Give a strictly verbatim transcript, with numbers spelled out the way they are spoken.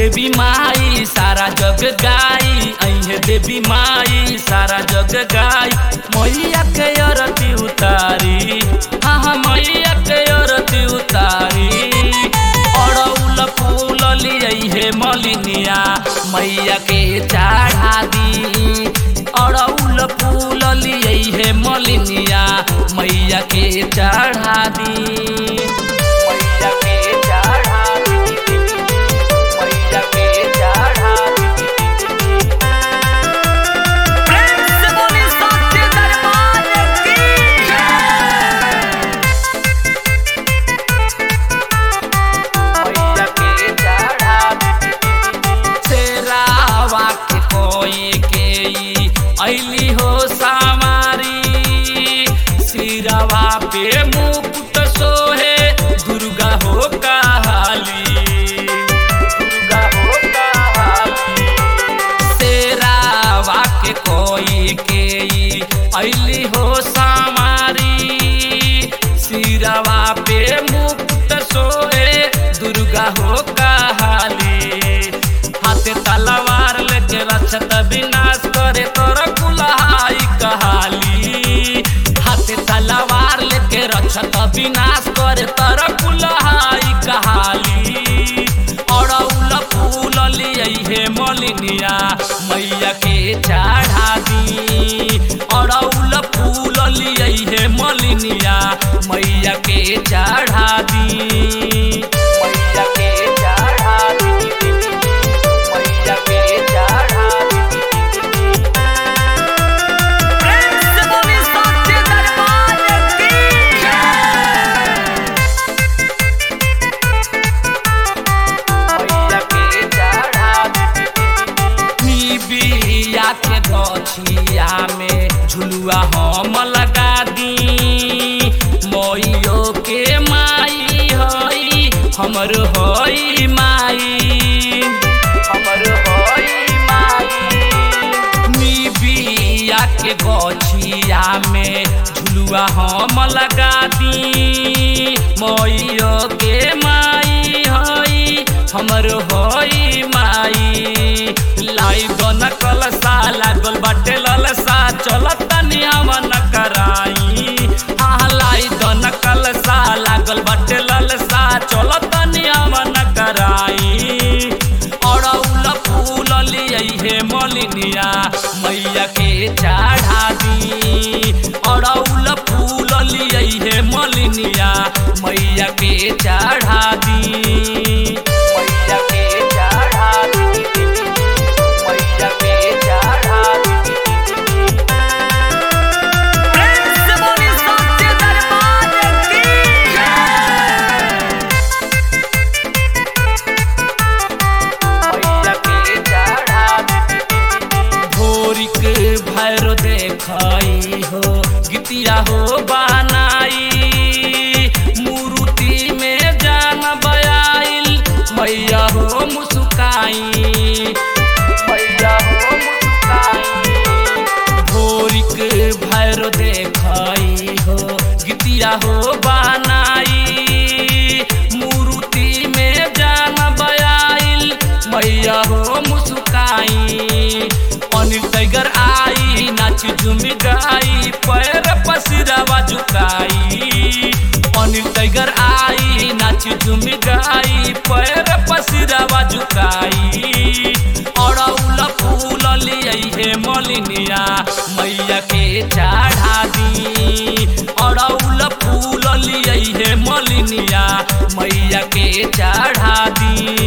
देवी माई सारा जग गाई, अहे देवी माई सारा जग गाई। मैया के आरती उतारी, हाँ हाँ मैया के आरती उतारी। अड़उल फूल लिये मलिनिया मैया के चढ़ा दी। अड़उल फूल लिये मलिनिया मैया के चढ़ा दी। मैया के चढ़ा दी, मैया के चढ़ा दी। प्रेम से बोली सच्चे दरबार की मैया के चढ़ा दी। शेरावा के कोई के ऐली हो सामारी, सिरवा पे मुकुट सोहे दुर्गा हो काली, दुर्गा हो काली। शेरावा के कोई के ऐली हो सामारी, सिरवा पे मुकुट सोहे दुर्गा हो काली। हाथे तलवार लेके रक्षत विनाश करे तोर कुल्हाई कहाली। हाथे तलवार लेके रक्षत विनाश करे तोर कुल्हाई कहाली। अड़उल फूल लिये मलिनिया मैया के चढ़ा दी। अड़उल फूल लिये मलिनिया मैया के चढ़ा दी। मैया के चढ़ा दी, मैया के चढ़ा दी। प्रेम से बोली सच्चे दरबार की मैया के चढ़ा दी। निबिया के गछिया में झुलुआ हम लगा दी। मैयो के माई हई हमर हई माई, हमर हई माई। निबिया के गछिया में झुलुआ हम लगा दी। मैयो के माई हई हमर हई माई। लाई गन कलसा लागल बाटे ललसा, चलत तनी हमन कराई। हाँ लाई गन कलसा लागल बाटे ललसा, चलत तनी हमन कराई। अड़उल फूल लिये मलिनिया मैया के चढ़ा दी। अड़उल फूल लिये मलिनिया मैया के चढ़ा दी। मैया के चढ़ा दी, मैया के चढ़ा दी। प्रेम से बोली सच्चे दरबार की मैया के चढ़ा दी। भोरिक भैरो देखई हो गीतिया हो बनाई। मूर्ति में जान बयाइल मैया हो मुस्काई, मैया हो मुस्काई। भोरिक भैरो देखई हो गीतिया हो बनाई। मूर्ति में जान बयाइल मैया हो मुस्काई। अनिल टाइगर आई नाच झूम गाई, पैर पसिरवा झुकाई। अनिल टाइगर आई नाच झूम गाई, पैर पसिरवा झुकाई। अड़उल फूल लिये मलिनिया मैया के चढ़ा दी। अड़उल फूल लिये मलिनिया मैया के चढ़ा दी।